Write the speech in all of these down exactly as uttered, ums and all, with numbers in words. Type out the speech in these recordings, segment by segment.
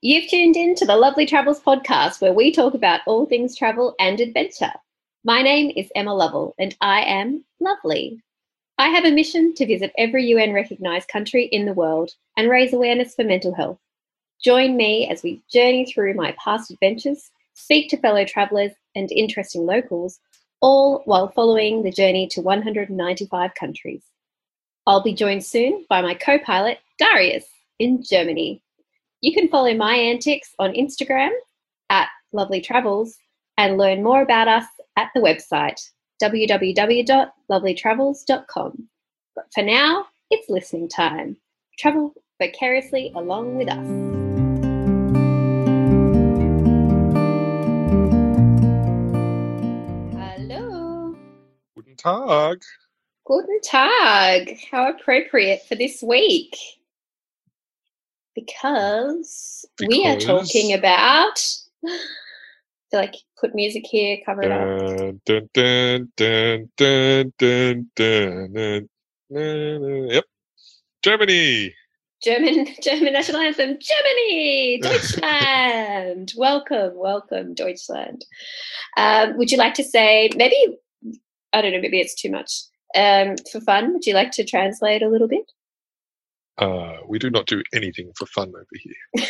You've tuned in to the Lovely Travels podcast, where we talk about all things travel and adventure. My name is Emma Lovell, and I am lovely. I have a mission to visit every U N-recognised country in the world and raise awareness for mental health. Join me as we journey through my past adventures, speak to fellow travellers and interesting locals, all while following the journey to one hundred ninety-five countries. I'll be joined soon by my co-pilot, Darius, in Germany. You can follow my antics on Instagram at Lovely Travels and learn more about us at the website w w w dot lovely travels dot com. But for now, it's listening time. Travel vicariously along with us. Hello. Guten Tag. Guten Tag. How appropriate for this week. Because, because we are talking about, I feel like put music here, cover it up. Dun, dun, dun, dun, dun, dun, dun, dun, yep. Germany. German German national anthem. Germany. Deutschland. welcome, welcome, Deutschland. Um, would you like to say, maybe, I don't know, maybe it's too much. Um, for fun, would you like to translate a little bit? Uh, we do not do anything for fun over here.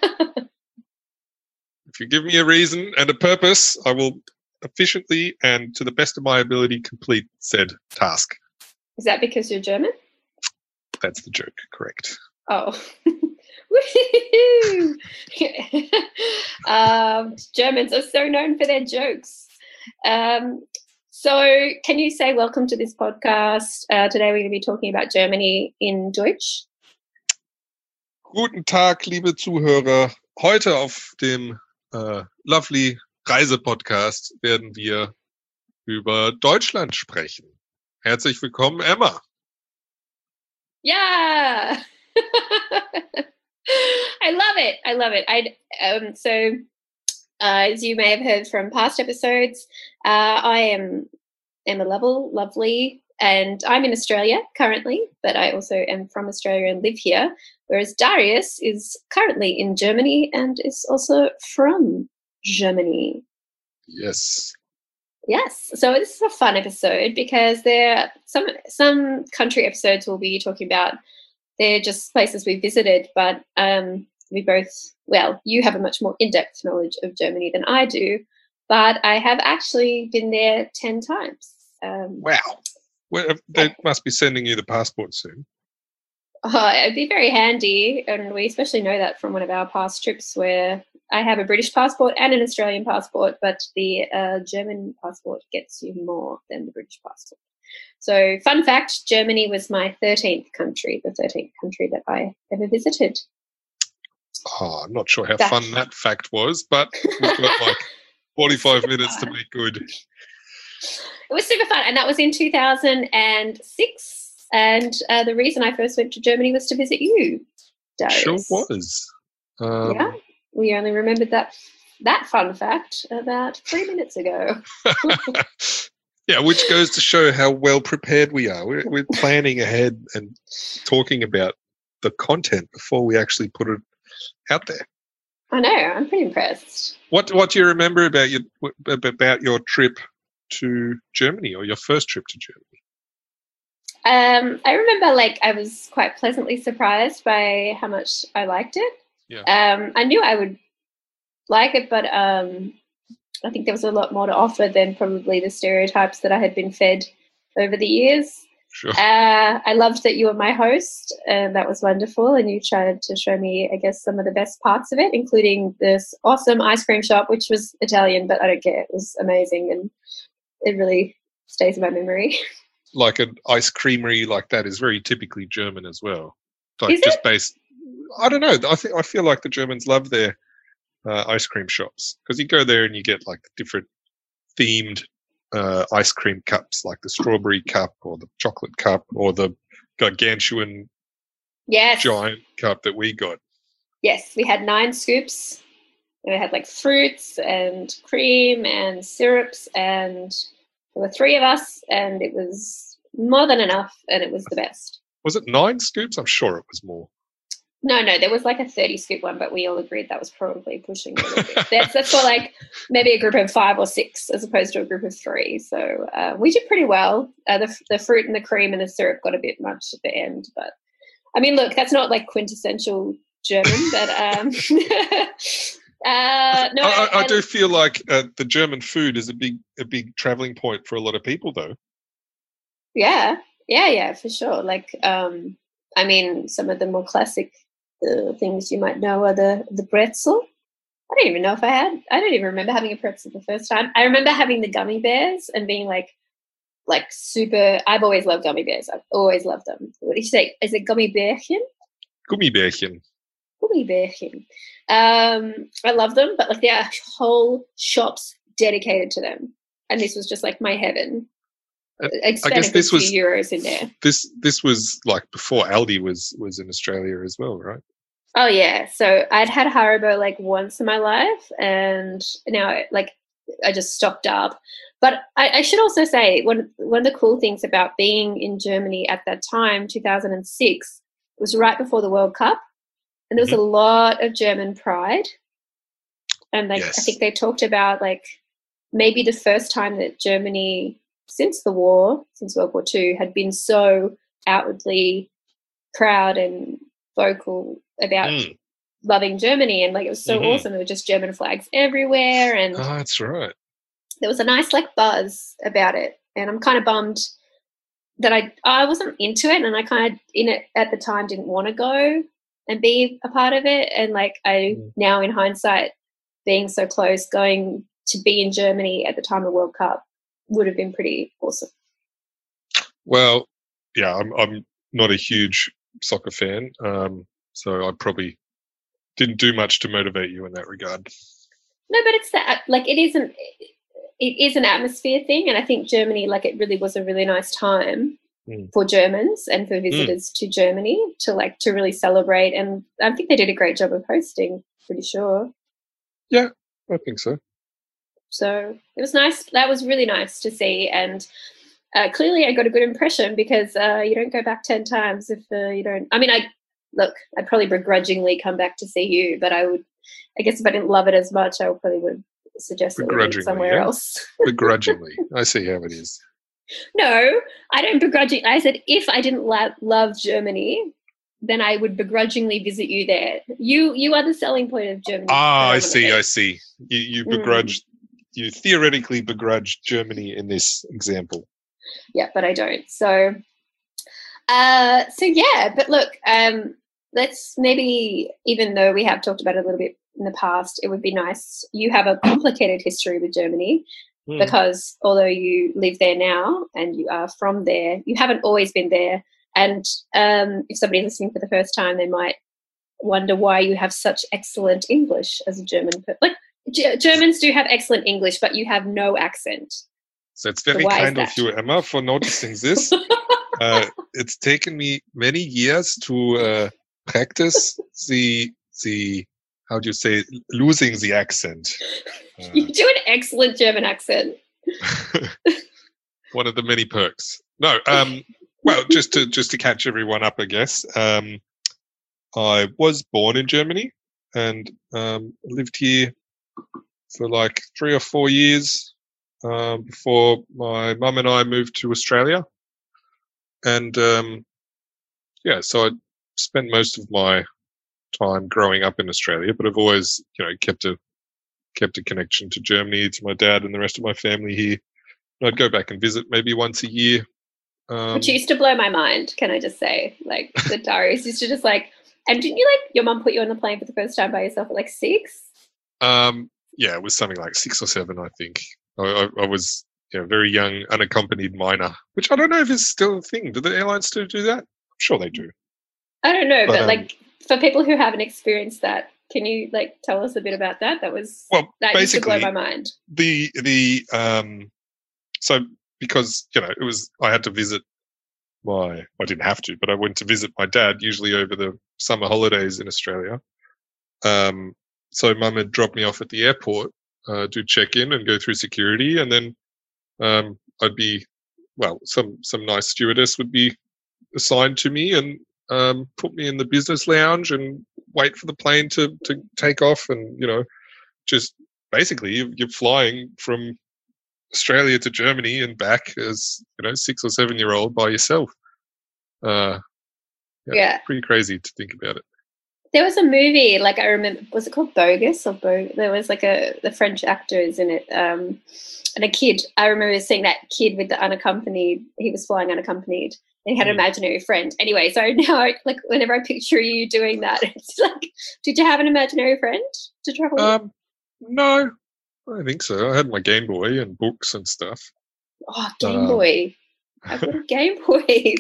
If you give me a reason and a purpose, I will efficiently and to the best of my ability complete said task. Is that because you're German? That's the joke, correct. Oh. um, Germans are so known for their jokes. Um, so can you say welcome to this podcast? Uh, today we're going to be talking about Germany in Deutsch. Guten Tag, liebe Zuhörer. Heute auf dem äh, Lovely Reise-Podcast werden wir über Deutschland sprechen. Herzlich willkommen, Emma. Yeah. I love it. I love it. I um so uh, as you may have heard from past episodes, uh, I am Emma Lovell, lovely, and I'm in Australia currently, but I also am from Australia and live here, whereas Darius is currently in Germany and is also from Germany. Yes. Yes. So this is a fun episode because there some some country episodes we'll be talking about. They're just places we visited, but um, we both, well, you have a much more in-depth knowledge of Germany than I do, but I have actually been there ten times. Um, wow. Well, they must be sending you the passport soon. Oh, it'd be very handy, and we especially know that from one of our past trips where I have a British passport and an Australian passport, but the uh, German passport gets you more than the British passport. So, fun fact, Germany was my thirteenth country, the thirteenth country that I ever visited. Oh, I'm not sure how that. fun that fact was, but we've got like forty-five minutes to make good. It was super fun, and that was in two thousand six. And uh, the reason I first went to Germany was to visit you, Darius. Sure was. Um, yeah, we only remembered that that fun fact about three minutes ago. Yeah, which goes to show how well prepared we are. We're, we're planning ahead and talking about the content before we actually put it out there. I know. I'm pretty impressed. What What do you remember about your about your trip to Germany, or your first trip to Germany? Um, I remember, like, I was quite pleasantly surprised by how much I liked it. Yeah. Um, I knew I would like it, but um, I think there was a lot more to offer than probably the stereotypes that I had been fed over the years. Sure. Uh, I loved that you were my host, and that was wonderful. And you tried to show me, I guess, some of the best parts of it, including this awesome ice cream shop, which was Italian, but I don't care. It was amazing, and it really stays in my memory. Like an ice creamery like that is very typically German as well. Like is just it? based, I don't know. I think I feel like the Germans love their uh, ice cream shops because you go there and you get like different themed uh, ice cream cups, like the strawberry cup or the chocolate cup or the gargantuan yes. giant cup that we got. Yes, we had nine scoops. And it had like fruits and cream and syrups, and there were three of us, and it was more than enough, and it was the best. Was it nine scoops? I'm sure it was more. No, no, there was like a thirty scoop one, but we all agreed that was probably pushing it a little bit. That's, that's for like maybe a group of five or six as opposed to a group of three. So uh, we did pretty well. Uh, the, the fruit and the cream and the syrup got a bit much at the end. But, I mean, look, that's not like quintessential German, but um, uh, no. I, I, I and, do feel like uh, the German food is a big a big travelling point for a lot of people, though. Yeah, yeah, yeah, for sure. Like, um, I mean, some of the more classic uh, things you might know are the, the pretzel. I don't even know if I had, I don't even remember having a pretzel the first time. I remember having the gummy bears and being like, like super, I've always loved gummy bears. I've always loved them. What do you say? Is it Gummibärchen? Gummibärchen. Gummibärchen. Um, I love them, but like there are whole shops dedicated to them. And this was just like my heaven. I, I guess this was euros in there. This this was like before Aldi was was in Australia as well, right? Oh yeah. So I'd had Haribo like once in my life, and now like I just stocked up. But I, I should also say one one of the cool things about being in Germany at that time, two thousand six, was right before the World Cup, and there was mm-hmm. a lot of German pride. And like yes. I think they talked about like maybe the first time that Germany, since the war, since World War Two, had been so outwardly proud and vocal about mm. loving Germany, and like it was so mm-hmm. awesome. There were just German flags everywhere, and oh, that's right. There was a nice like buzz about it, and I'm kind of bummed that I I wasn't into it, and I kind of in it at the time didn't want to go and be a part of it, and like I mm. now in hindsight, being so close, going to be in Germany at the time of World Cup would have been pretty awesome. Well, yeah, I'm I'm not a huge soccer fan, um, so I probably didn't do much to motivate you in that regard. No, but it's that like it isn't. It is an atmosphere thing, and I think Germany, like, it really was a really nice time mm. for Germans and for visitors mm. to Germany to like to really celebrate. And I think they did a great job of hosting. Pretty sure. Yeah, I think so. So it was nice. That was really nice to see, and uh, clearly I got a good impression because uh, you don't go back ten times if uh, you don't. I mean, I look. I'd probably begrudgingly come back to see you, but I would. I guess if I didn't love it as much, I probably would suggest that we went somewhere yeah? else. Begrudgingly, I see how it is. No, I don't begrudgingly. I said if I didn't lo- love Germany, then I would begrudgingly visit you there. You, you are the selling point of Germany. Ah, I see. I see. You, you begrudge. Mm. You theoretically begrudge Germany in this example. Yeah, but I don't. So, uh, so yeah. But look, um, let's maybe, even though we have talked about it a little bit in the past, it would be nice. You have a complicated history with Germany mm. because although you live there now and you are from there, you haven't always been there. And um, if somebody's listening for the first time, they might wonder why you have such excellent English as a German. Like G- Germans do have excellent English, but you have no accent. So it's very so kind of you, Emma, for noticing this. uh, it's taken me many years to uh, practice the the. How do you say losing the accent? Uh, you do an excellent German accent. One of the many perks. No, um, well, just to just to catch everyone up, I guess. Um, I was born in Germany and um, lived here for like three or four years um, before my mum and I moved to Australia. And um, yeah, so I spent most of my time growing up in Australia, but I've always, you know, kept a kept a connection to Germany, to my dad and the rest of my family here. And I'd go back and visit maybe once a year. Um, Which used to blow my mind, can I just say? Like the diaries used to just like, and didn't you like your mum put you on the plane for the first time by yourself at like six? Um, yeah, it was something like six or seven, I think. I, I, I was, you know, very young, unaccompanied minor, which I don't know if is still a thing. Do the airlines still do that? I'm sure they do. I don't know, but, but um, like. For people who haven't experienced that, can you like tell us a bit about that? That was well, that basically, used to blow my mind. The the um, so because you know it was I had to visit my I didn't have to, but I went to visit my dad usually over the summer holidays in Australia. Um, so mum had dropped me off at the airport uh, to check in and go through security, and then um, I'd be well, some some nice stewardess would be assigned to me and. um, put me in the business lounge and wait for the plane to, to take off. And, you know, just basically you're, you're flying from Australia to Germany and back as, you know, six or seven year old by yourself. Uh, yeah, Yeah. Pretty crazy to think about it. There was a movie, like I remember, was it called Bogus or Bo? There was like a the French actors in it, um, and a kid. I remember seeing that kid with the unaccompanied. He was flying unaccompanied, and he had an Hmm. imaginary friend. Anyway, so now, like, whenever I picture you doing that, it's like, did you have an imaginary friend to travel with? Um, no, I don't think so. I had my Game Boy and books and stuff. Oh, Game um, Boy! I've got a Game Boy.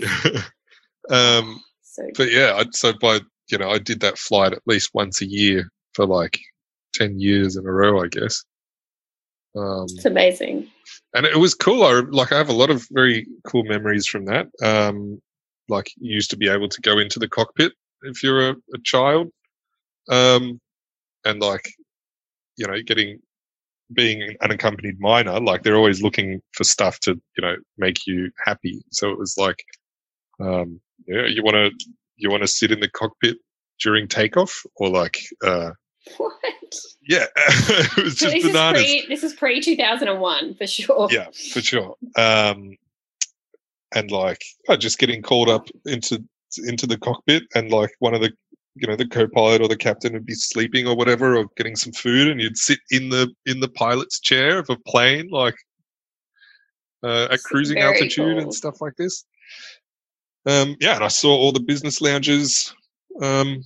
um, So but yeah, I, so by you know, I did that flight at least once a year for like ten years in a row, I guess. Um, it's amazing. and it was cool. I like I have a lot of very cool memories from that. Um, like you used to be able to go into the cockpit if you're a, a child, um, and like you know, getting being an unaccompanied minor, like they're always looking for stuff to you know make you happy. So it was like, um, yeah, you want to you want to sit in the cockpit during takeoff, or like, uh, What? yeah, it was So just this bananas. is pre. This is pre two thousand and one for sure. Yeah, for sure. Um, and like, oh, just getting called up into into the cockpit, and like one of the, you know, the co-pilot or the captain would be sleeping or whatever, or getting some food, and you'd sit in the in the pilot's chair of a plane, like uh, at It's cruising very altitude cool. and stuff like this. Um, yeah, and I saw all the business lounges. Um,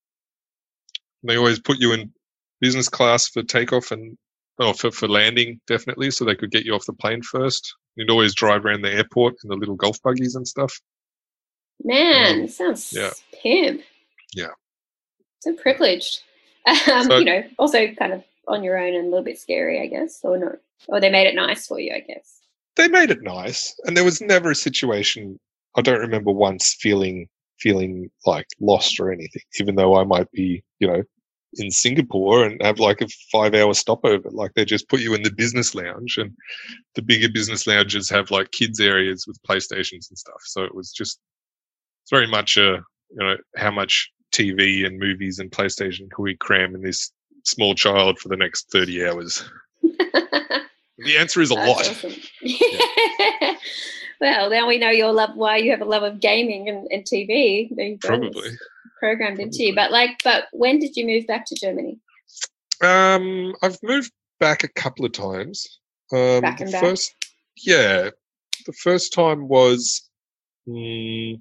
they always put you in business class for takeoff and oh, for, for landing, definitely, so they could get you off the plane first. You'd always drive around the airport in the little golf buggies and stuff. Man, Um, sounds yeah. pimp. Yeah. So privileged. Um, So- you know, also kind of on your own and a little bit scary, I guess, or not. Or they made it nice for you, I guess. They made it nice, and there was never a situation. I don't remember once feeling feeling like lost or anything, even though I might be, you know, in Singapore and have like a five-hour stopover. Like they just put you in the business lounge, and the bigger business lounges have like kids areas with PlayStations and stuff. So it was just it's very much a you know how much T V and movies and PlayStation can we cram in this small child for the next thirty hours? The answer is a That's lot. awesome. Well, now we know your love, why you have a love of gaming and, and T V. There you go. Probably. It's programmed into you. Probably. But like, but when did you move back to Germany? Um, I've moved back a couple of times. Um, Back the and back? first, yeah, the first time was mm,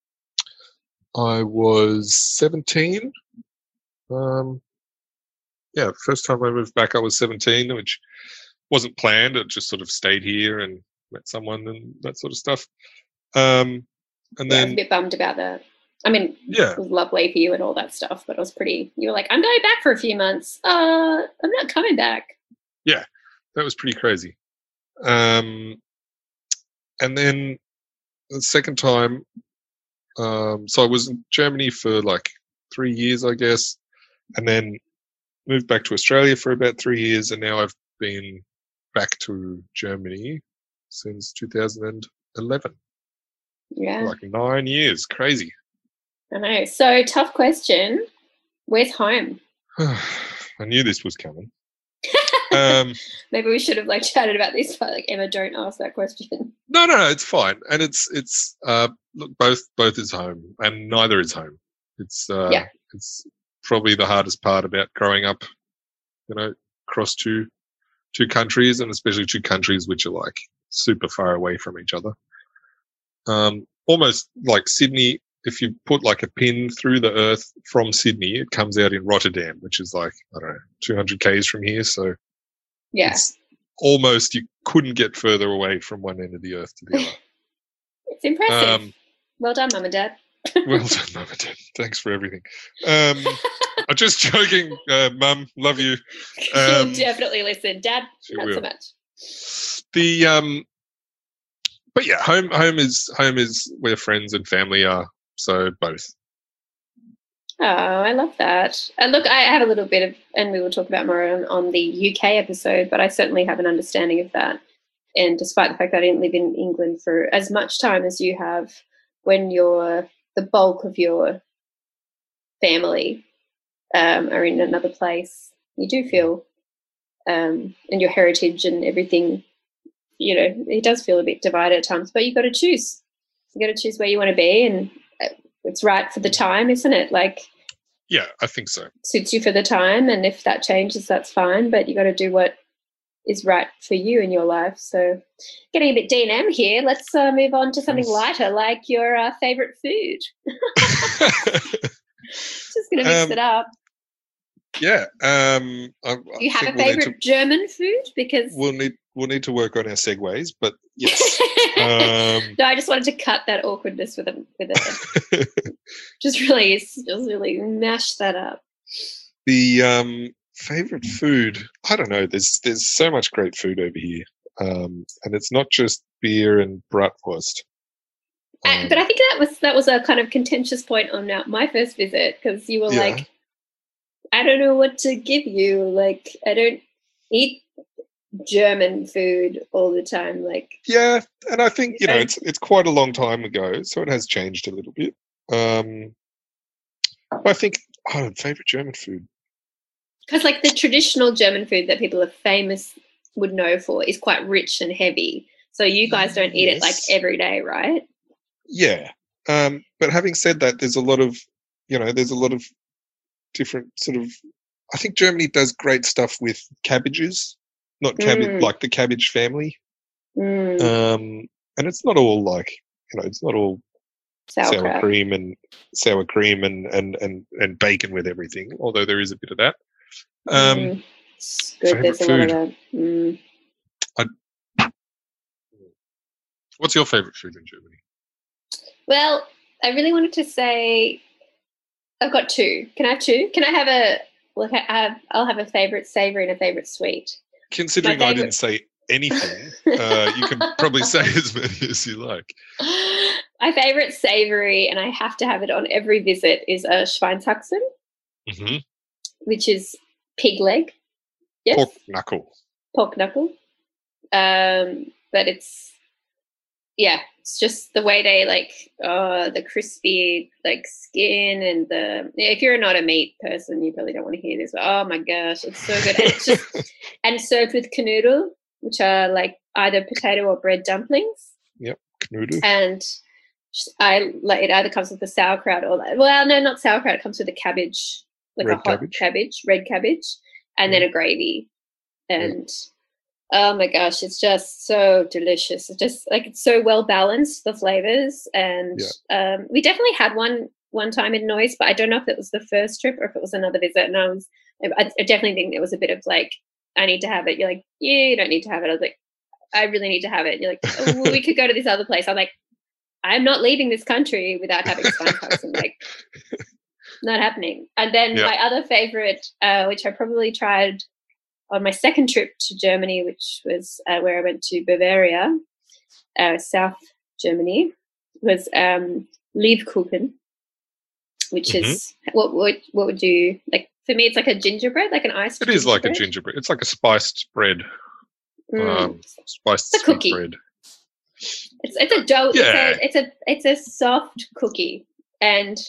I was seventeen. Um, yeah, first time I moved back, I was seventeen, which wasn't planned. It just sort of stayed here and met someone and that sort of stuff. Um, and Yeah, I was then a bit bummed about that. I mean, yeah, it was lovely for you and all that stuff, but it was pretty. You were like, I'm going back for a few months. Uh, I'm not coming back. that was pretty crazy. Um, and then the second time, um, so I was in Germany for like three years, I guess, and then moved back to Australia for about three years, and now I've been back to Germany since two thousand eleven. Yeah, Like nine years, crazy. I know. So tough question. Where's home? I knew this was coming. Um, Maybe we should have like chatted about this, but like Emma, don't ask that question. no, no, no, it's fine, and it's it's uh, look, both both is home, and neither is home. It's uh, Yeah. it's probably the hardest part about growing up, you know, across two two countries, and especially two countries which are like super far away from each other. Um, almost like Sydney. If you put like a pin through the earth from Sydney, it comes out in Rotterdam, which is like, I don't know, two hundred kays from here. So Yeah, it's almost, you couldn't get further away from one end of the earth to the other. it's impressive. Um, Well done, Mum and Dad. well done, Mum and Dad. Thanks for everything. Um, I'm just joking, uh, Mum. Love you. Um, She'll definitely listen. Dad, she not will. so much. The um, but yeah, home home is home is where friends and family are. So both. Oh, I love that. Uh, look, I have a little bit of, and we will talk about more on, on the U K episode, but I certainly have an understanding of that. And despite the fact that I didn't live in England for as much time as you have, when you're the bulk of your family um, are in another place, you do feel, um, and your heritage and everything, you know, it does feel a bit divided at times, but you've got to choose. You've got to choose where you want to be, and it's right for the time, isn't it? Like, yeah, I think so. Suits you for the time, and if that changes, that's fine, but you got to do what is right for you in your life. So getting a bit D and M here, let's uh, move on to something Nice. lighter, like your uh, favourite food. Just going to mix Um, it up. Yeah. Um, I, Do you I have a think we'll need favourite to- German food? Because We'll need we'll need to work on our segues, but yes. um, no, I just wanted to cut that awkwardness with a with a just really just really mash that up. the um, favorite food, I don't know. There's there's so much great food over here, um, and it's not just beer and bratwurst. Uh, Um, but I think that was that was a kind of contentious point on uh, my first visit, because you were Yeah. like, I don't know what to give you. Like, I don't eat German food all the time. Like, Yeah, and I think, you know, Okay. it's it's quite a long time ago, so it has changed a little bit. Um, I think, oh, favorite German food. because like the traditional German food that people are famous would know for is quite rich and heavy. So you guys don't eat it like Yes. every day, right? Yeah, um, but having said that, there's a lot of, you know, there's a lot of different sort of. I think Germany does great stuff with cabbages, not cabbage Mm. like the cabbage family, Mm, um, and it's not all like, you know, it's not all sour sauerkraut. cream and sour cream and and and and bacon with everything. Although there is a bit of that. Um, Mm, it's good. Favorite There's a lot of food. that. Mm. What's your favorite food in Germany? Well, I really wanted to say I've got two. Can I have two? Can I have a look? I have. I'll have a favorite savoury and a favorite sweet. Considering My I favourite- didn't say anything, uh, you can probably say as many as you like. My favourite savoury, and I have to have it on every visit, is a Schweinshaxen, hmm which is pig leg. Yes, Pork knuckle. pork knuckle. Um, but it's yeah, it's just the way they like uh the crispy like skin and the. If you're not a meat person, you probably don't want to hear this. But oh my gosh, it's so good, and it's just and served with knödel, which are like either potato or bread dumplings. Knödel. And I like it either comes with the sauerkraut or well, no, not sauerkraut. It comes with a cabbage, like Red a hot cabbage. cabbage, red cabbage, and then a gravy. And oh my gosh, it's just so delicious. It's just like it's so well balanced, the flavors. And um, we definitely had one one time in Neuss, but I don't know if it was the first trip or if it was another visit. And I was, I, I definitely think it was a bit of like, I need to have it. You're like, yeah, you don't need to have it. I was like, I really need to have it. You're like, oh, well, we could go to this other place. I'm like, I'm not leaving this country without having Schweinshaxen. Like, not happening. And then Yeah. my other favorite, uh, which I probably tried on my second trip to Germany, which was uh, where I went to Bavaria, uh, South Germany, was um, Lebkuchen, which Mhm. is what would what would you like? For me, it's like a gingerbread, like an iced. It is like a gingerbread. gingerbread. It's like a spiced bread. Mm. Um, spiced It's a sweet cookie. bread. It's it's a dough. Yeah. It's a it's a it's a soft cookie, and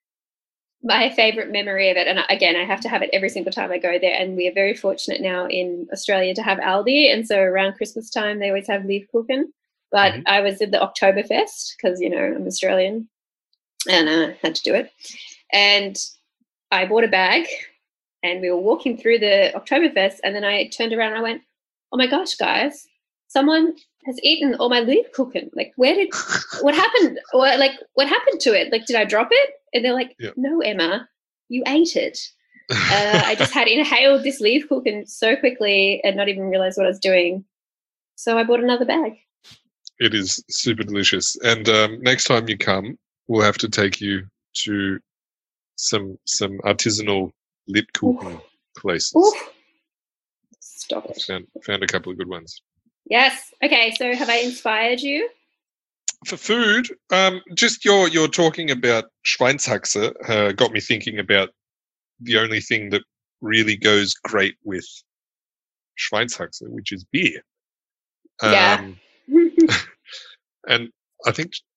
my favorite memory of it. And again, I have to have it every single time I go there. And we are very fortunate now in Australia to have Aldi, and so around Christmas time they always have Lebkuchen. But Mhm. I was at the Oktoberfest because you know I'm Australian, and I uh, had to do it. And I bought a bag, and we were walking through the Oktoberfest, and then I turned around and I went, "Oh my gosh, guys! Someone has eaten all my Lebkuchen. Like, where did what happened? What like what happened to it? Like, did I drop it?" And they're like, Yeah. "No, Emma, you ate it." Uh, I just had inhaled this Lebkuchen so quickly and not even realize what I was doing. So I bought another bag. It is super delicious. And um, next time you come, we'll have to take you to some some artisanal Lebkuchen places. Oof. Stop it. Found, found a couple of good ones. Yes. Okay. So have I inspired you? For food, um, just your your talking about Schweinshaxe uh, got me thinking about the only thing that really goes great with Schweinshaxe, which is beer. Yeah. Um, and I think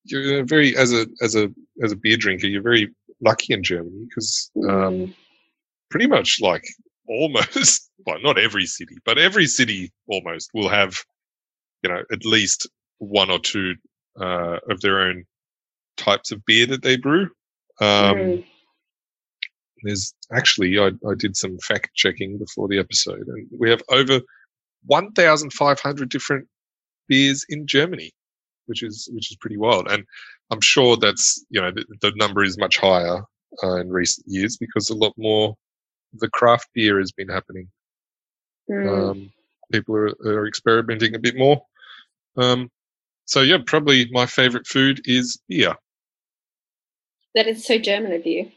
you're very as a as a as a beer drinker, you're very lucky in Germany because um, Mm. pretty much like almost well, not every city, but every city almost will have you know at least one or two uh, of their own types of beer that they brew. Um, Mm. There's actually I, I did some fact checking before the episode, and we have over one thousand five hundred different beers in Germany, which is which is pretty wild. And I'm sure that's you know the, the number is much higher uh, in recent years because a lot more of the craft beer has been happening. Mm. Um, people are, are experimenting a bit more. Um, so yeah, probably my favorite food is beer. That is so German of you.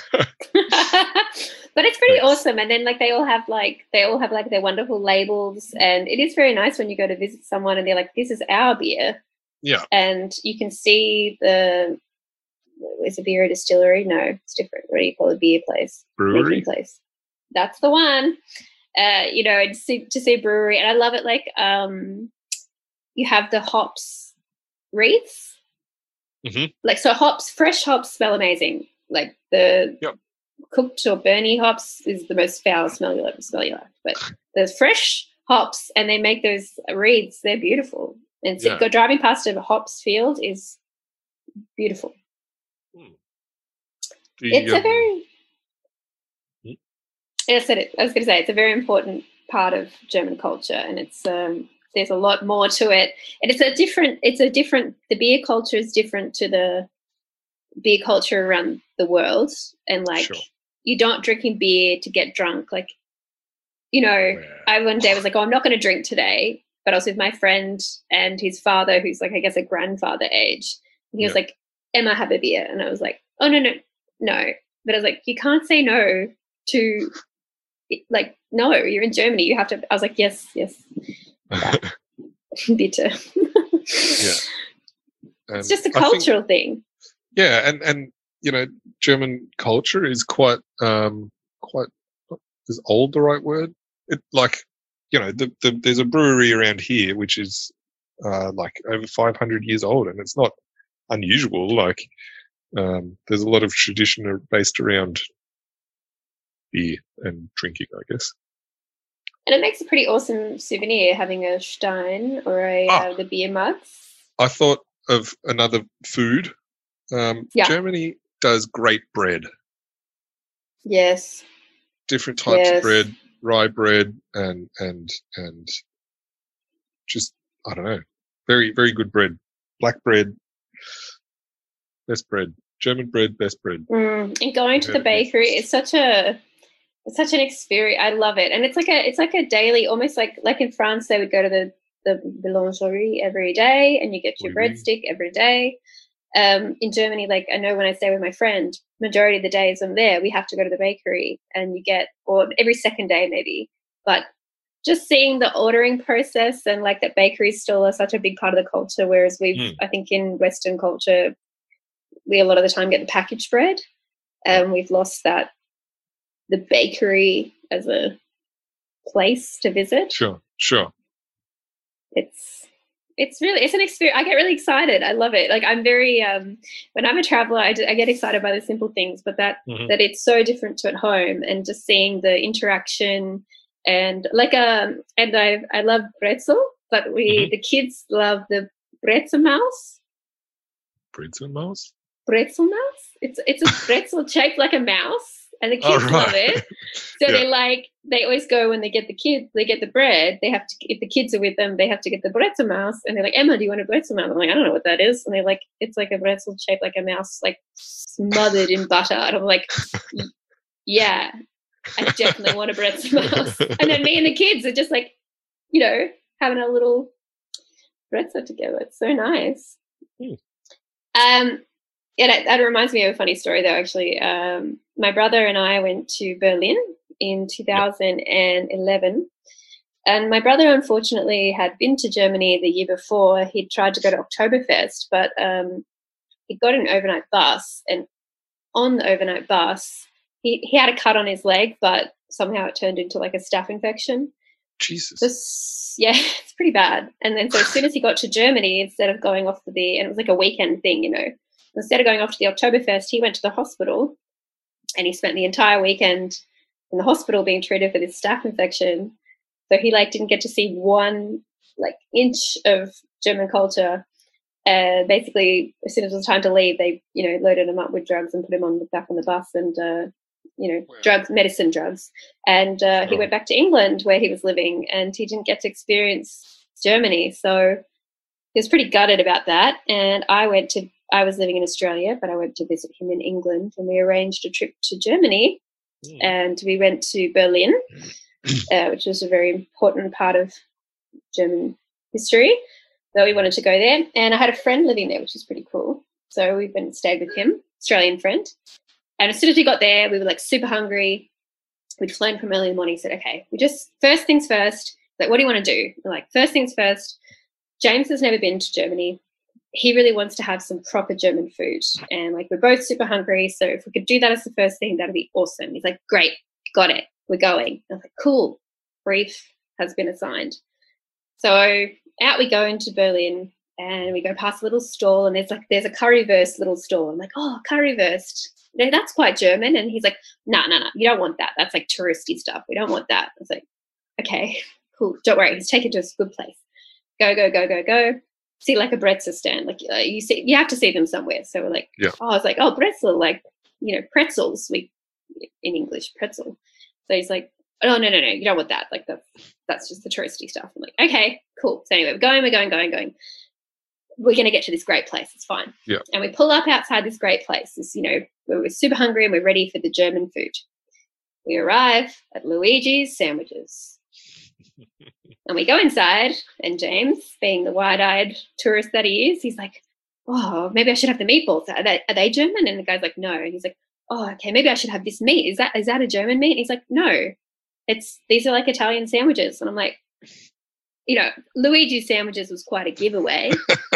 But it's pretty Thanks. awesome. And then like they all have like they all have like their wonderful labels, and it is very nice when you go to visit someone and they're like, "This is our beer," Yeah, and you can see the is a beer a distillery? No, it's different. What do you call a beer place? brewery. Making place. That's the one. Uh, you know, and see, to see a brewery, and I love it. Like um, you have the hops wreaths. Mhm. Like so, hops, fresh hops smell amazing. Like the Yep. cooked or burny hops is the most foul smell you'll ever smell your life. But the fresh hops, and they make those wreaths. They're beautiful. And so Yeah. go driving past a hops field is beautiful. The, It's a um, very. Hmm? I said it. I was going to say it's a very important part of German culture, and it's um, there's a lot more to it. And it's a different. It's a different. The beer culture is different to the beer culture around the world, and like Sure. you don't drinking beer to get drunk. Like you know, Yeah. I one day was like, oh, I'm not going to drink today, but I was with my friend and his father, who's like I guess a grandfather age. And he was Yeah. like, Emma, have a beer, and I was like, oh no no no. But I was like, you can't say no to, like, no, you're in Germany. You have to. I was like, yes, yes. Bitte. Yeah. Um, It's just a I think- cultural thing. yeah, and and you know, German culture is quite um quite is old the right word? It like you know, the, the, there's a brewery around here which is uh like over five hundred years old, and it's not unusual. Like um, there's a lot of tradition based around beer and drinking, I guess. And it makes a pretty awesome souvenir having a Stein or a Ah. uh, the beer mugs. I thought of another food. Um, Yeah. Germany does great bread. Yes. Different types Yes. of bread, rye bread, and and and just I don't know, very very good bread. Black bread, best bread. German bread, best bread. Mm. And going to I've the heard of it. bakery is such a it's such an experience. I love it, and it's like a it's like a daily, almost like like in France they would go to the the boulangerie every day, and you get your Oui, oui. breadstick every day. Um, in Germany, like I know when I stay with my friend, majority of the days I'm there, we have to go to the bakery, and you get, or every second day maybe, but just seeing the ordering process and like that bakeries still are such a big part of the culture, whereas we've, Mm. I think in Western culture, we a lot of the time get the packaged bread, and we've lost that, the bakery as a place to visit. Sure, sure. It's it's really it's an experience. I get really excited. I love it. Like I'm very um when I'm a traveler, I, d- I get excited by the simple things, but that Mhm. that it's so different to at home, and just seeing the interaction, and like um and I I love pretzel, but we Mhm. the kids love the pretzel mouse. Breads and mouse. Pretzel mouse. It's it's a pretzel shaped like a mouse, and the Oh, kids love right. it. So Yeah. they like they always go when they get the kids, they get the bread. They have to, if the kids are with them, they have to get the pretzel mouse, and they're like, Emma, do you want a pretzel mouse? I'm like, I don't know what that is, and they're like, it's like a pretzel shaped like a mouse, like smothered in butter. And I'm like, "Y- yeah, I definitely want a pretzel mouse. And then me and the kids are just like, you know, having a little pretzel together. It's so nice. Hmm. Um, yeah, that, that reminds me of a funny story though. Actually, um, my brother and I went to Berlin in two thousand eleven, and my brother unfortunately had been to Germany the year before. He'd tried to go to Oktoberfest, but um, he got an overnight bus, and on the overnight bus, he he had a cut on his leg, but somehow it turned into like a staph infection. Jesus. This, yeah, it's pretty bad. And then so as soon as he got to Germany, instead of going off to the, and it was like a weekend thing, you know, instead of going off to the Oktoberfest, he went to the hospital and he spent the entire weekend in the hospital being treated for this staph infection. So he like didn't get to see one like inch of German culture. Uh, basically, as soon as it was time to leave, they, you know, loaded him up with drugs and put him on the back on the bus and, uh, you know, Wow. drugs, medicine drugs. And uh, he Oh. went back to England where he was living and he didn't get to experience Germany. So he was pretty gutted about that. And I went to, I was living in Australia, but I went to visit him in England and we arranged a trip to Germany. Mm. And we went to Berlin, uh, which was a very important part of German history. So we wanted to go there. And I had a friend living there, which was pretty cool. So we went and stayed with him, Australian friend. And as soon as we got there, we were like super hungry. We'd flown from early in the morning. Said, okay, we just, first things first, like, what do you want to do? We're like, first things first, James has never been to Germany. He really wants to have some proper German food. And like, we're both super hungry. So if we could do that as the first thing, that'd be awesome. He's like, great, got it. We're going. I was like, cool. Brief has been assigned. So out we go into Berlin and we go past a little stall and there's like, there's a currywurst little stall. I'm like, oh, currywurst. No, that's quite German. And he's like, no, no, no, you don't want that. That's like touristy stuff. We don't want that. I was like, okay, cool. Don't worry. He's taken to a good place. Go, go, go, go, go. See like a pretzel stand. Like uh, you see, you have to see them somewhere. So we're like, yeah. oh, I was like, oh, pretzel, like, you know, pretzels. We in English, pretzel. So he's like, oh, no, no, no, you don't want that. Like that's, that's just the touristy stuff. I'm like, okay, cool. So anyway, we're going, we're going, going, going. We're going to get to this great place. It's fine. Yeah. And we pull up outside this great place. This, you know, we're super hungry and we're ready for the German food. We arrive at Luigi's Sandwiches. And we go inside and James, being the wide-eyed tourist that he is, he's like, oh, maybe I should have the meatballs. Are they, are they German? And the guy's like, no. And he's like, oh, okay, maybe I should have this meat. Is that is that a German meat? And he's like, no. It's these are like Italian sandwiches. And I'm like, you know, Luigi's Sandwiches was quite a giveaway.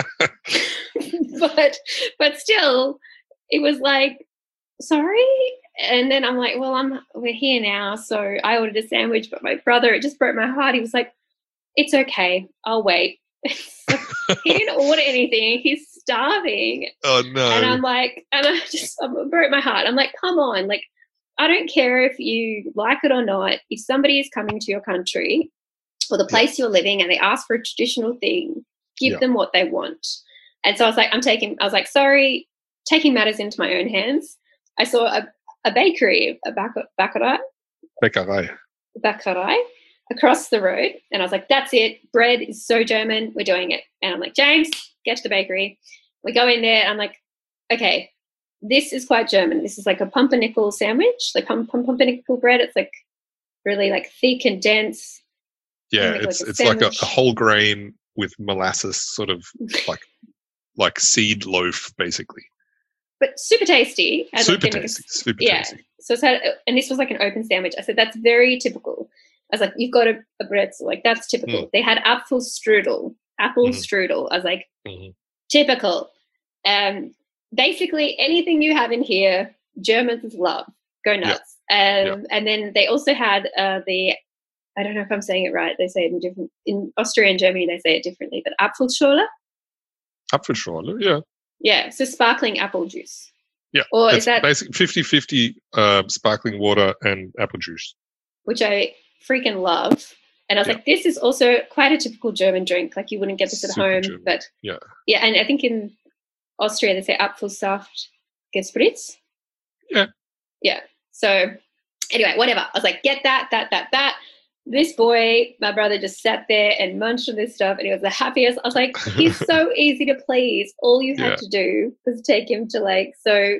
but but still, it was like, sorry. And then I'm like, well, I'm we're here now. So I ordered a sandwich, but my brother, it just broke my heart. He was like, it's okay, I'll wait. So he didn't order anything. He's starving. Oh no. And I'm like, and I just I broke my heart. I'm like, come on, like, I don't care if you like it or not. If somebody is coming to your country or the place yeah. you're living and they ask for a traditional thing, give yeah. them what they want. And so I was like, I'm taking, I was like, sorry, taking matters into my own hands. I saw a, a bakery, a bäckerei, Bäckerei, bäckerei across the road. And I was like, that's it. Bread is so German. We're doing it. And I'm like, James, get to the bakery. We go in there. And I'm like, okay, this is quite German. This is like a pumpernickel sandwich, like pump, pump, pumpernickel bread. It's like really like thick and dense. Yeah, like it's like it's like a, a whole grain with molasses, sort of like like seed loaf, basically. But super tasty. And super like, tasty. A, super yeah. tasty. So it's had, and this was like an open sandwich. I said, that's very typical. I was like, you've got a, a pretzel. Like, that's typical. Mm. They had apple strudel. Apple mm. strudel. I was like, mm-hmm. typical. Um, basically, anything you have in here, Germans love. Go nuts. Yeah. Um, yeah. And then they also had uh, the, I don't know if I'm saying it right. They say it in different, in Austria and Germany, they say it differently, but Apfelschorle. Apfelschorle, yeah. Yeah, so sparkling apple juice. Yeah, or it's is that basically fifty-fifty uh, sparkling water and apple juice. Which I freaking love. And I was yeah. like, this is also quite a typical German drink. Like, you wouldn't get this at Super home. German. But yeah. Yeah, and I think in Austria they say Apfelsaft gespritzt. Yeah. Yeah. So anyway, whatever. I was like, get that, that, that, that. This boy, my brother, just sat there and munched on this stuff and he was the happiest. I was like, he's so easy to please. All you had yeah. to do was take him to like, so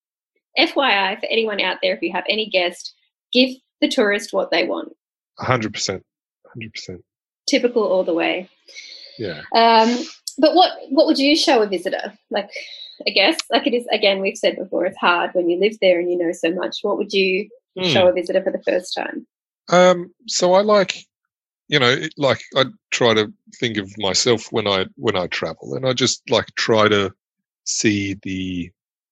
F Y I for anyone out there, if you have any guest, give the tourist what they want. one hundred percent. one hundred percent. Typical all the way. Yeah. Um, but what, what would you show a visitor? Like, I guess, like it is, again, we've said before, it's hard when you live there and you know so much. What would you mm. show a visitor for the first time? Um, so I like, you know, it, like I try to think of myself when I when I travel, and I just like try to see the,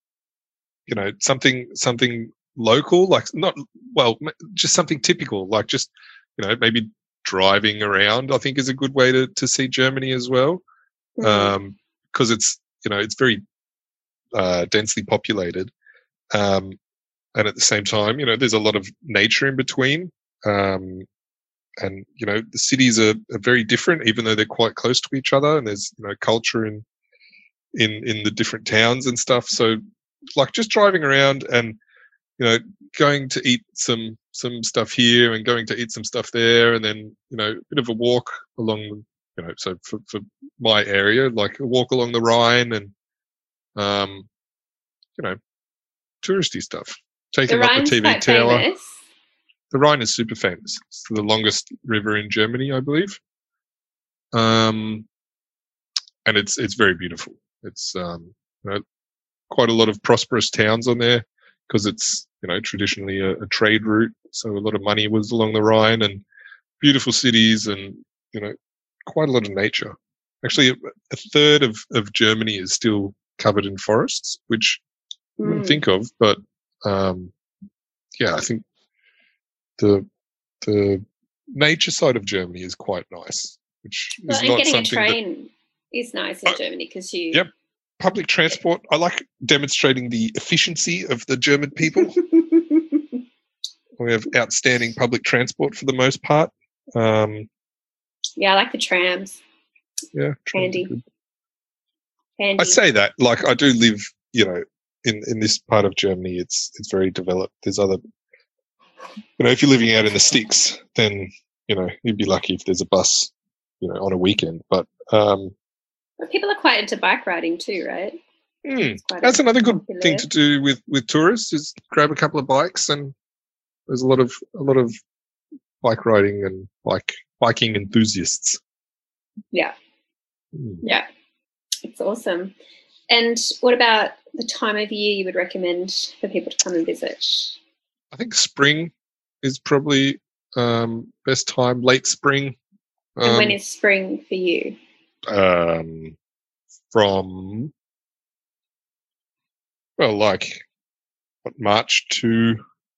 you know, something something local, like not well, just something typical, like just you know maybe driving around, I think, is a good way to to see Germany as well, Mm. um, because it's you know it's very uh, densely populated, um, and at the same time, you know, there's a lot of nature in between. Um, and you know the cities are, are very different, even though they're quite close to each other, and there's you know culture in in in the different towns and stuff. So like just driving around and you know going to eat some some stuff here and going to eat some stuff there, and then you know a bit of a walk along, you know so for, for my area, like a walk along the Rhine, and um you know touristy stuff, The taking up the Rhine's T V quite tower. famous. The Rhine is super famous. It's the longest river in Germany, I believe. Um, and it's it's very beautiful. It's um, you know, quite a lot of prosperous towns on there because it's you know traditionally a, a trade route. So a lot of money was along the Rhine, and beautiful cities, and you know quite a lot of nature. Actually, a, a third of, of Germany is still covered in forests, which you wouldn't Mm. think of, but um, yeah, I think the the nature side of Germany is quite nice, which Well, is and not getting a something that train is nice in Oh, Germany because you. yep. Public transport. I like demonstrating the efficiency of the German people. We have outstanding public transport for the most part. Um, Yeah, I like the trams. yeah, trams are Handy. good. Handy. I say that like I do live, you know, in in this part of Germany. It's it's very developed. There's other, you know, if you're living out in the sticks, then you know you'd be lucky if there's a bus, you know, on a weekend. But um, But people are quite into bike riding too, right? mm, It's quite that's a another good popular- thing to do with with tourists is grab a couple of bikes, and there's a lot of a lot of bike riding and bike biking enthusiasts. Yeah, Mm. yeah, it's awesome. And what about the time of year you would recommend for people to come and visit? I think spring is probably um, best time. Late spring. Um, And when is spring for you? um, from well, like what, March to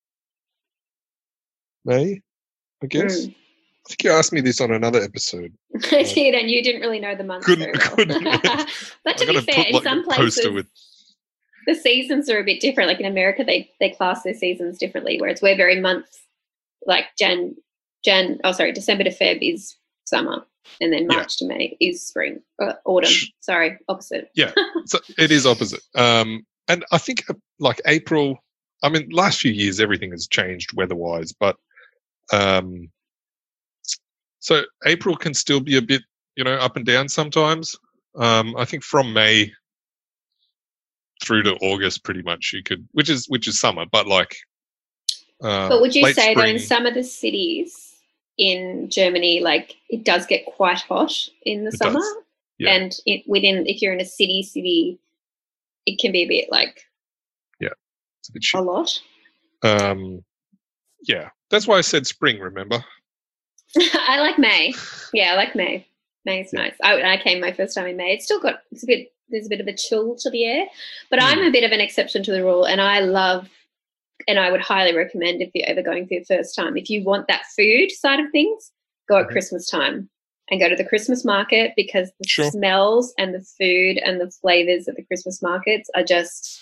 May, I guess. Mm. I think you asked me this on another episode. I did, and you didn't really know the months Couldn't, very well. couldn't. But to I be gotta fair, put in like some a poster places, with. the seasons are a bit different. Like in America, they they class their seasons differently, whereas we're very months. Like Jan, Jan. Oh, sorry, December to Feb is summer, and then Yeah. March to May is spring, uh, autumn. Sh- Sorry, opposite. Yeah, so it is opposite. Um, and I think uh, like April. I mean, last few years everything has changed weather-wise, but um, so April can still be a bit, you know, up and down sometimes. Um, I think from May through to August, pretty much you could, which is which is summer, but like. Um, But would you late say though, in spring- some of the cities in Germany, like it does get quite hot in the It summer, does, yeah. and it, within if you're in a city, city, it can be a bit like It's a bit shit. a lot. Um, yeah, that's why I said spring. Remember? I like May. Yeah, I like May. May's Yeah. nice. I, I came my first time in May. It's still got it's a bit. There's a bit of a chill to the air, but I'm Mm. a bit of an exception to the rule, and I love. And I would highly recommend if you're ever going for your first time, if you want that food side of things, go at Mhm. Christmas time and go to the Christmas market because the Sure. smells and the food and the flavors at the Christmas markets are just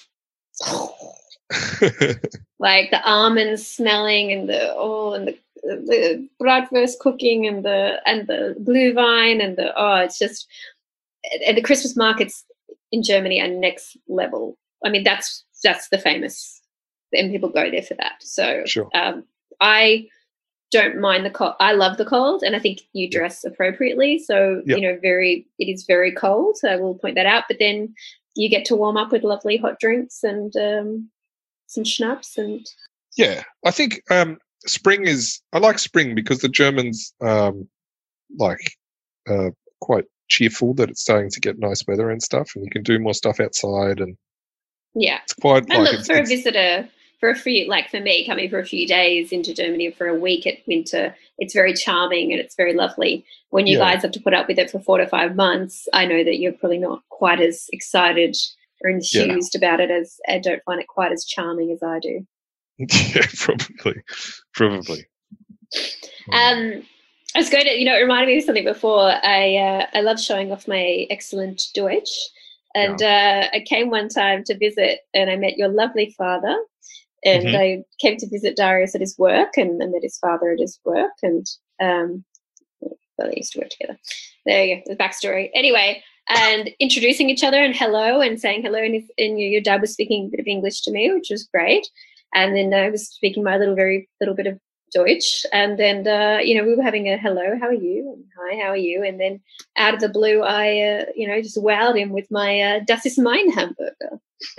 like the almonds smelling and the oh and the the bratwurst cooking and the and the blue vine and the oh it's just and the Christmas markets in Germany are next level. I mean that's that's the famous and people go there for that. So Sure. um, I don't mind the cold. I love the cold, and I think you dress appropriately. So Yep. you know, very it is very cold. So I will point that out. But then you get to warm up with lovely hot drinks and um, some schnapps and Yeah, I think um, spring is. I like spring because the Germans um, like uh, quite cheerful that it's starting to get nice weather and stuff, and you can do more stuff outside, and yeah. it's quite And like look it's, for a it's- visitor. For a few, like for me, coming for a few days into Germany for a week at winter, it's very charming and it's very lovely. When you Yeah. guys have to put up with it for four to five months, I know that you're probably not quite as excited or enthused about it as, and don't find it quite as charming as I do. yeah, probably, probably. Um, I was going to, you know, it reminded me of something before. I uh, I love showing off my excellent Deutsch. And yeah. uh, I came one time to visit and I met your lovely father. And mm-hmm. I came to visit Darius at his work and I met his father at his work. And, um, well, they used to work together. There you go, the backstory. Anyway, and introducing each other and hello and saying hello. And, his, and your dad was speaking a bit of English to me, which was great. And then I was speaking my little, very little bit of Deutsch, and then uh, you know we were having a hello, how are you? And hi, how are you? And then out of the blue, I uh, you know just wowed him with my uh, Das ist mein Hamburger,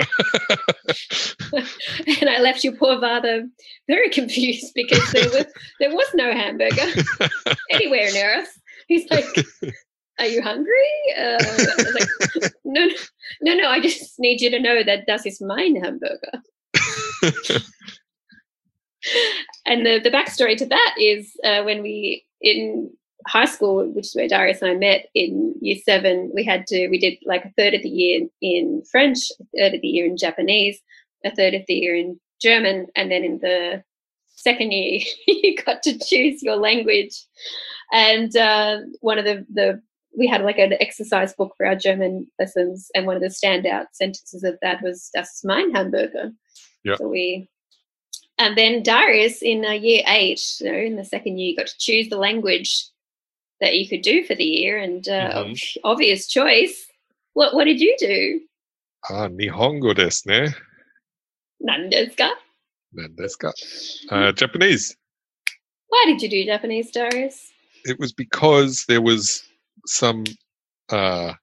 and I left your poor father very confused because there was there was no hamburger anywhere near us. He's like, "Are you hungry?" Uh, I was like, "No, no, no. I just need you to know that Das ist mein Hamburger." And the, the backstory to that is uh, when we, in high school, which is where Darius and I met in year seven, we had to, we did like a third of the year in, in French, a third of the year in Japanese, a third of the year in German, and then in the second year, you got to choose your language. And uh, one of the, the, we had like an exercise book for our German lessons, and one of the standout sentences of that was, Das ist mein Hamburger. Yeah. So we, and then Darius in uh, year eight, you know, in the second year, you got to choose the language that you could do for the year, and uh, mm-hmm. obvious choice. What what did you do? Ah, Nihongo desu ne. Nan desu ka? Nan desu ka? Uh, Japanese. Why did you do Japanese, Darius? It was because there was some uh,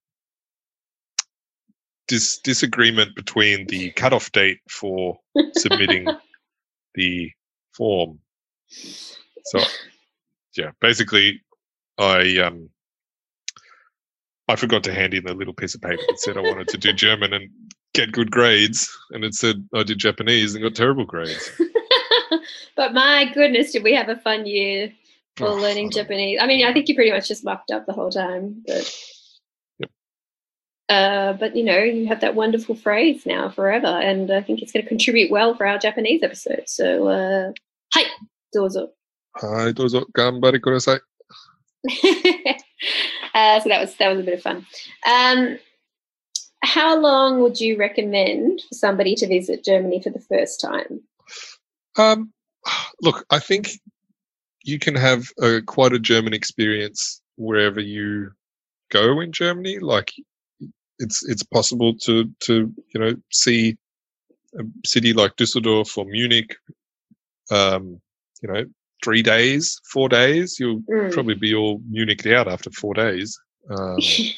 dis- disagreement between the cutoff date for submitting the form. So yeah, basically I um I forgot to hand in a little piece of paper that said I wanted to do German and get good grades, and it said I did Japanese and got terrible grades. But my goodness, did we have a fun year for oh, learning I Japanese. I mean, I think you pretty much just mucked up the whole time, but yep. Uh, but, you know, you have that wonderful phrase now forever, and I think it's going to contribute well for our Japanese episode. So, uh, hai, dozo. Hai, dozo, ganbare kudasai. uh, so that was that was a bit of fun. Um, how long would you recommend for somebody to visit Germany for the first time? Um, look, I think you can have a, quite a German experience wherever you go in Germany. Like, It's it's possible to, to you know see a city like Düsseldorf or Munich, um, you know, three days, four days. You'll mm. probably be all Munich'd out after four days. Um,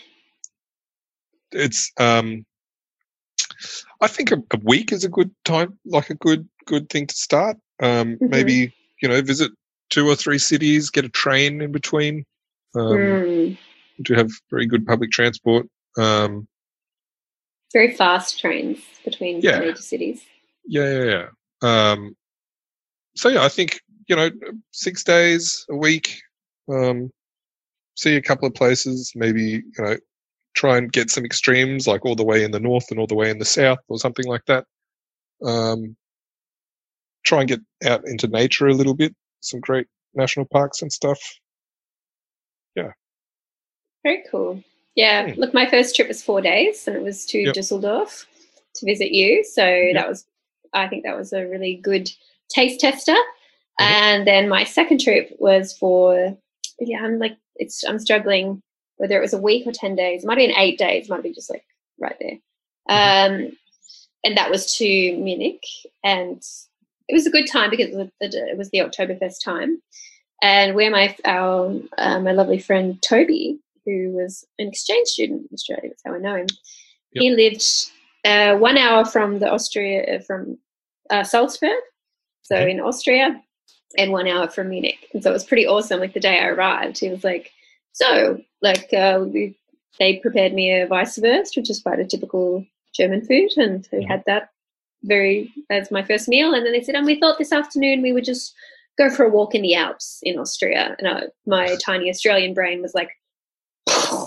it's um, I think a, a week is a good time, like a good good thing to start. Um, mm-hmm. Maybe you know visit two or three cities, get a train in between. Um, mm. Do have very good public transport. Um, Very fast trains between yeah. major cities. Yeah, yeah, yeah. Um, so, yeah, I think, you know, six days, a week, um, see a couple of places, maybe, you know, try and get some extremes, like all the way in the north and all the way in the south or something like that. Um, try and get out into nature a little bit, some great national parks and stuff. Yeah. Very cool. Yeah, mm. Look, my first trip was four days, and it was to yep. Dusseldorf to visit you. So yep. that was, I think that was a really good taste tester. Mm-hmm. And then my second trip was for, yeah, I'm like, it's, I'm struggling whether it was a week or ten days. It might have been eight days. It might have been just like right there. Mm-hmm. Um, and that was to Munich, and it was a good time because it was the, it was the Oktoberfest time, and where my our uh, my lovely friend Toby, who was an exchange student in Australia, that's how I know him. Yep. He lived uh, one hour from the Austria, uh, from uh, Salzburg, so mm-hmm. in Austria, and one hour from Munich. And so it was pretty awesome. Like the day I arrived, he was like, so, like, uh, we, they prepared me a Weisswurst, which is quite a typical German food, and we mm-hmm. had that very as my first meal. And then they said, and we thought this afternoon we would just go for a walk in the Alps in Austria. And I, my tiny Australian brain was like,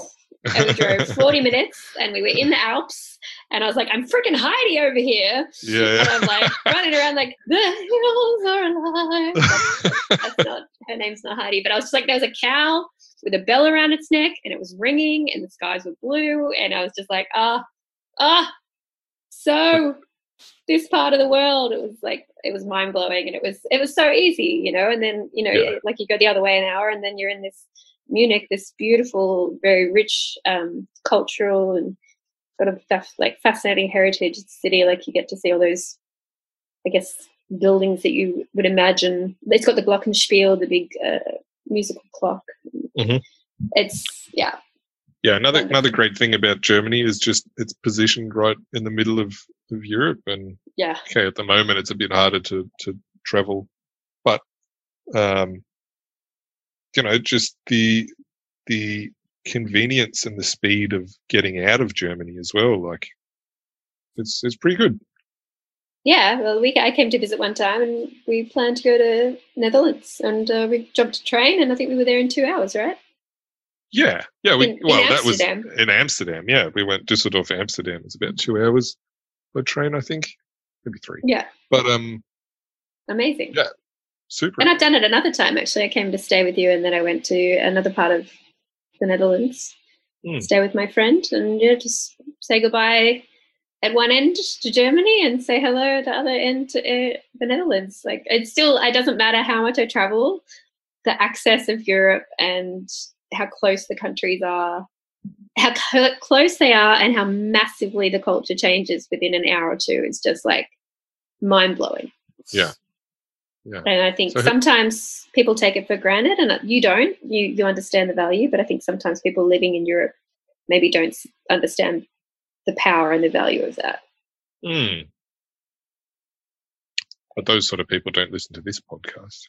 and we drove forty minutes and we were in the Alps and I was like, I'm freaking Heidi over here. Yeah, yeah. And I'm like running around like, the hills are alive. That's, that's not, her name's not Heidi, but I was just like, there was a cow with a bell around its neck and it was ringing and the skies were blue and I was just like, ah, ah, so this part of the world, it was like, it was mind blowing and it was, it was so easy, you know, and then, you know, Yeah. like you go the other way an hour and then you're in this Munich, this beautiful, very rich um, cultural and sort of stuff, like fascinating heritage city. Like you get to see all those, I guess, buildings that you would imagine. It's got the glockenspiel, the big uh, musical clock. Mhm. It's yeah, Yeah, another Wonderful. another great thing about Germany is just it's positioned right in the middle of, of Europe, and yeah, okay, at the moment it's a bit harder to to travel, but um, you know, just the the convenience and the speed of getting out of Germany as well. Like, it's it's pretty good. yeah. Well, we I came to visit one time and we planned to go to Netherlands and uh, we jumped a train and I think we were there in two hours, right? Yeah, yeah. We In- in well, that was Amsterdam. in Amsterdam. Yeah, we went Düsseldorf, Amsterdam. It's about two hours by train, I think, maybe three. Yeah, But um, amazing. Yeah. super. And I've done it another time actually. I came to stay with you and then I went to another part of the Netherlands, Mm. stay with my friend and yeah, just say goodbye at one end to Germany and say hello at the other end to uh, the Netherlands. Like it's still, it doesn't matter how much I travel, the access of Europe and how close the countries are, how c- close they are and how massively the culture changes within an hour or two is just like mind blowing. Yeah. Yeah. And I think So who- sometimes people take it for granted and you don't, you, you understand the value, but I think sometimes people living in Europe maybe don't s- understand the power and the value of that. Mm. But those sort of people don't listen to this podcast.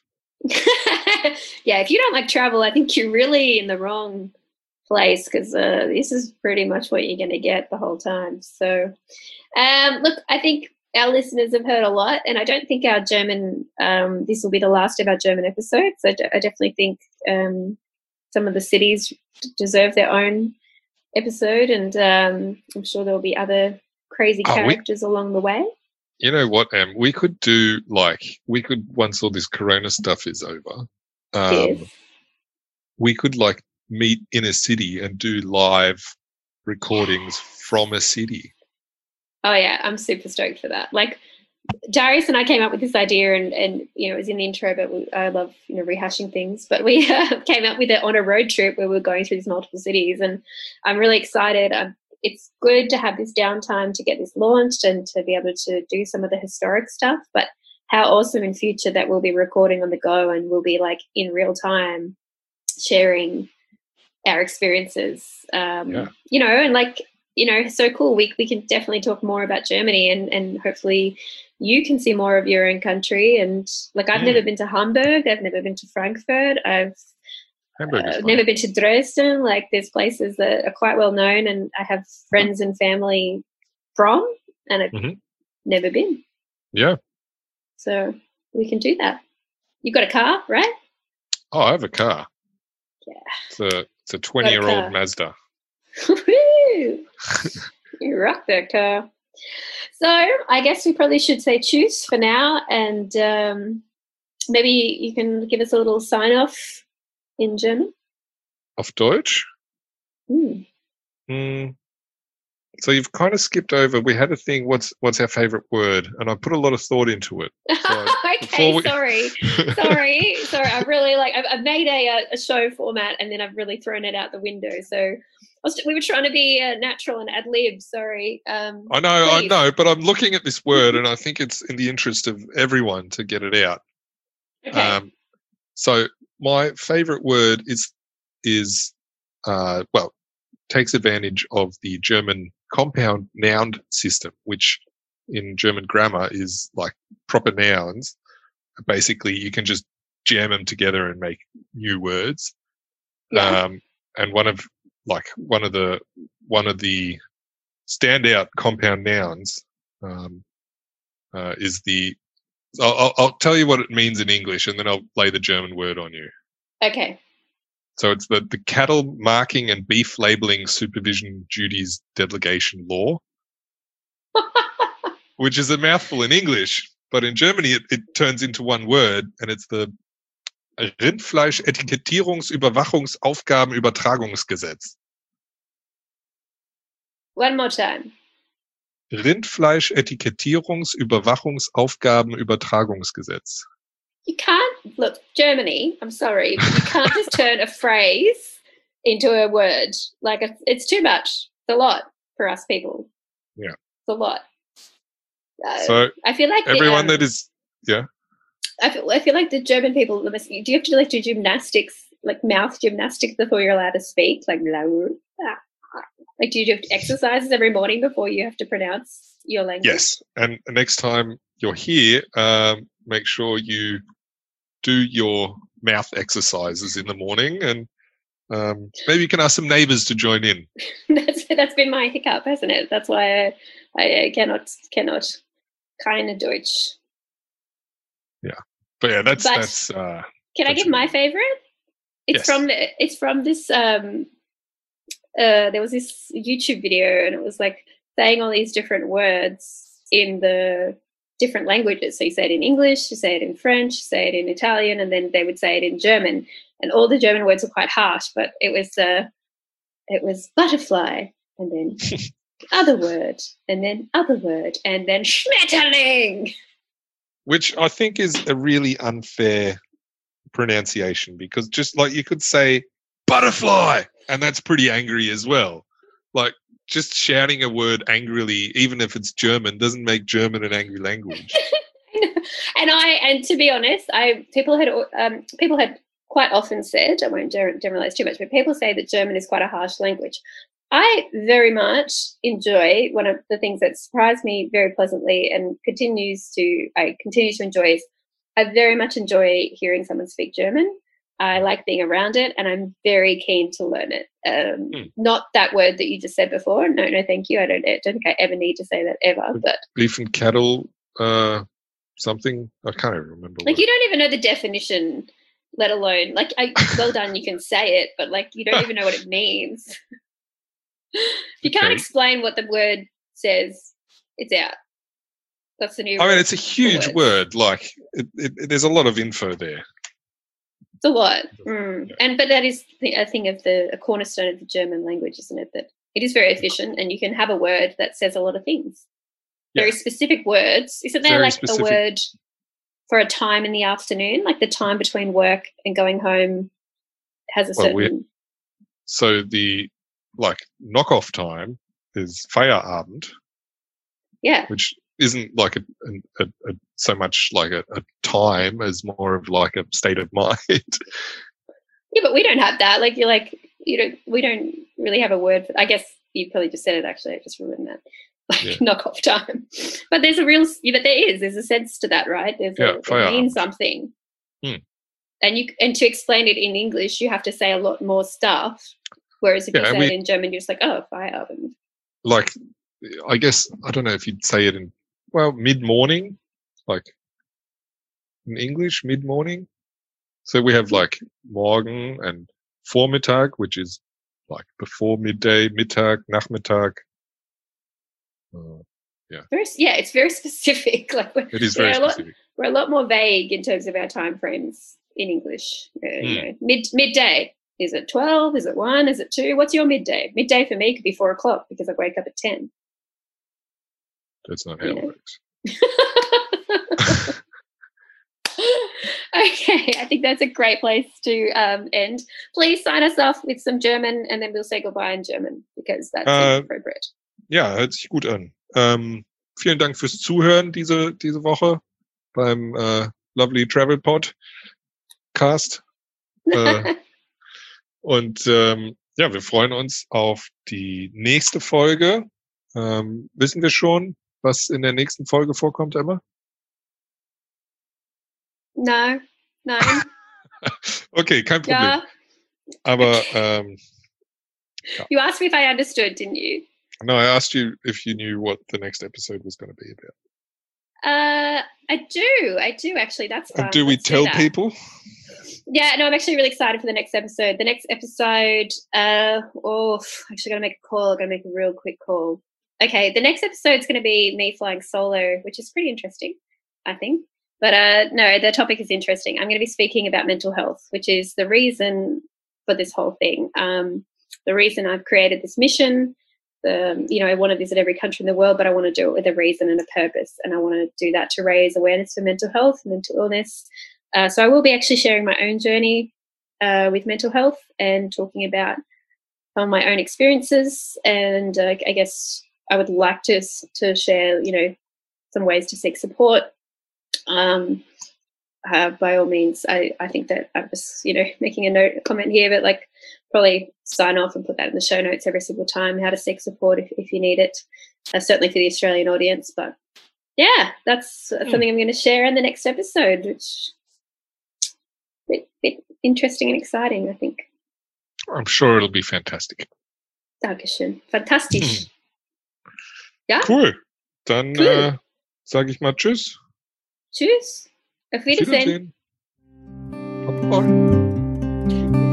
Yeah, if you don't like travel, I think you're really in the wrong place because uh, this is pretty much what you're going to get the whole time. So, um, look, I think our listeners have heard a lot, and I don't think our German, um, this will be the last of our German episodes. I, d- I definitely think um, some of the cities d- deserve their own episode, and um, I'm sure there will be other crazy Oh, we- characters along the way. You know what, Em? We could do like we could once all this Corona stuff is over. Um, Yes. we could like meet in a city and do live recordings from a city. Oh yeah, I'm super stoked for that. Like Darius and I came up with this idea, and and you know it was in the intro, but we, I love you know rehashing things. But we uh, came up with it on a road trip where we were going through these multiple cities, and I'm really excited. I'm, it's good to have this downtime to get this launched and to be able to do some of the historic stuff. But how awesome in future that we'll be recording on the go and we'll be like in real time sharing our experiences. Um, Yeah. You know, and like. You know, so cool. We we can definitely talk more about Germany, and and hopefully you can see more of your own country. And like, I've Mm. never been to Hamburg. I've never been to Frankfurt. I've Hamburg is uh, fun. never been to Dresden. Like, there's places that are quite well known, and I have friends and family from, and I've Mhm. never been. Yeah. So we can do that. You've got a car, right? Oh, I have a car. Yeah. It's a it's a twenty year car. old Mazda. Woo! You rock that car. So I guess we probably should say tschüss for now, and um, maybe you can give us a little sign off in German. Auf Deutsch. Hmm. Mm. So you've kind of skipped over. We had a thing. What's what's our favorite word? And I put a lot of thought into it. So Okay, before we- sorry, sorry, sorry. I really like. I've, I've made a a show format, and then I've really thrown it out the window. So I was, we were trying to be uh, natural and ad lib. Sorry. Um, I know, please. I know, but I'm looking at this word, and I think it's in the interest of everyone to get it out. Okay. Um, so my favorite word is is uh, well takes advantage of the German compound noun system, which in German grammar is like proper nouns. Basically, you can just jam them together and make new words. Yeah. Um, and one of like one of the one of the standout compound nouns um, uh, is the. I'll, I'll, I'll tell you what it means in English, and then I'll lay the German word on you. Okay. So it's the, the Cattle Marking and Beef Labeling Supervision Duties Delegation Law, which is a mouthful in English, but in Germany it, it turns into one word, and it's the Rindfleisch-Etikettierungs-Überwachungsaufgabenübertragungsgesetz. One more time. Rindfleisch-Etikettierungs-Überwachungsaufgabenübertragungsgesetz. You can't, look, Germany, I'm sorry, but you can't just turn a phrase into a word. Like, it's, it's too much. It's a lot for us people. Yeah. It's a lot. Uh, so I feel like everyone the, um, that is, yeah. I feel, I feel like the German people, do you have to do like do gymnastics, like mouth gymnastics before you're allowed to speak? Like, like do you do exercises every morning before you have to pronounce your language? Yes. And next time you're here, um, make sure you do your mouth exercises in the morning, and um, maybe you can ask some neighbours to join in. that's that's been my hiccup, hasn't it? That's why I, I cannot cannot keine Deutsch. Yeah, but yeah, that's but that's. Uh, can that's I give my favorite? It's yes. from the, it's from this. Um, uh, there was this YouTube video, and it was like saying all these different words in the different languages. So you say it in English, you say it in French, you say it in Italian, and then they would say it in German. And all the German words are quite harsh, but it was uh, it was butterfly, and then other word, and then other word, and then Schmetterling. Which I think is a really unfair pronunciation, because just like you could say butterfly, and that's pretty angry as well. Like, just shouting a word angrily, even if it's German, doesn't make German an angry language. and I, and to be honest, I people had um, people had quite often said, I won't generalize too much, but people say that German is quite a harsh language. I very much enjoy, one of the things that surprised me very pleasantly and continues to I continue to enjoy is I very much enjoy hearing someone speak German. I like being around it, and I'm very keen to learn it. Um, mm. Not that word that you just said before. No, no, thank you. I don't, I don't think I ever need to say that ever. But beef and cattle, uh, something I can't even remember. Like what. You don't even know the definition, let alone like. I, well done, you can say it, but like you don't even know what it means. If you okay. can't explain what the word says, it's out. That's the new. I mean, it's a huge word. Like, it, it, it, there's a lot of info there. It's a lot, mm. yeah. and but that is a thing of the a cornerstone of the German language, isn't it? That it is very efficient, and you can have a word that says a lot of things. Yeah. Very specific words. Isn't there very like specific. a word for a time in the afternoon, like the time between work and going home has a well, certain. So the like knockoff time is Feierabend. Yeah. Which isn't like a, a, a, a so much like a, a time as more of like a state of mind. Yeah, but we don't have that. Like you're like you don't. We don't really have a word for. I guess you probably just said it. Actually, I just remembered that. Like yeah. knock off time. But there's a real. Yeah, but there is. There's a sense to that, right? There's yeah, a, it means something. Hmm. And you and to explain it in English, you have to say a lot more stuff. Whereas if yeah, you say we, it in German, you're just like, oh, Feierabend. Like, I guess I don't know if you'd say it in. Well, mid-morning, like in English, mid-morning. So we have like Morgen and Vormittag, which is like before midday, Mittag, Nachmittag. Uh, yeah. Very, yeah, it's very specific. Like we're, it is very we're specific. A lot, we're a lot more vague in terms of our time frames in English. Uh, mm. you know, mid midday. Is it twelve? Is it one? Is it two? What's your midday? Midday for me could be four o'clock because I wake up at ten. That's not how you it know? works. Okay, I think that's a great place to um, end. Please sign us off with some German, and then we'll say goodbye in German because that's uh, appropriate. Ja, hört sich gut an. Ähm, vielen Dank fürs Zuhören diese diese Woche beim äh, Lovely Travel Podcast. Äh, und ähm, ja, wir freuen uns auf die nächste Folge. Ähm, wissen wir schon, was in der nächsten Folge vorkommt, Emma? No, nein. Okay, kein Problem. Ja. Aber um, ja. You asked me if I understood, didn't you? No, I asked you if you knew what the next episode was going to be about. Uh, I do. I do actually. That's fun. And do we Let's tell do people? Yeah, no, I'm actually really excited for the next episode. The next episode, uh, oh, actually, got to make a call. Got to make a real quick call. Okay, the next episode is going to be me flying solo, which is pretty interesting, I think. But uh, no, the topic is interesting. I'm going to be speaking about mental health, which is the reason for this whole thing. Um, the reason I've created this mission. The, you know, I want to visit every country in the world, but I want to do it with a reason and a purpose, and I want to do that to raise awareness for mental health, mental illness. Uh, so I will be actually sharing my own journey uh, with mental health and talking about some of my own experiences. And uh, I guess I would like to to share, you know, some ways to seek support. Um, uh, by all means, I, I think that I'm just, you know, making a note, a comment here, but like probably sign off and put that in the show notes every single time, how to seek support if, if you need it, uh, certainly for the Australian audience. But yeah, that's mm. something I'm going to share in the next episode, which Bit, bit interesting and exciting, I think. I'm sure it'll be fantastic. Dankeschön. Fantastisch. Ja? Cool. Dann cool. Äh, sage ich mal Tschüss. Tschüss. Auf Wiedersehen. Auf Wiedersehen. Bye.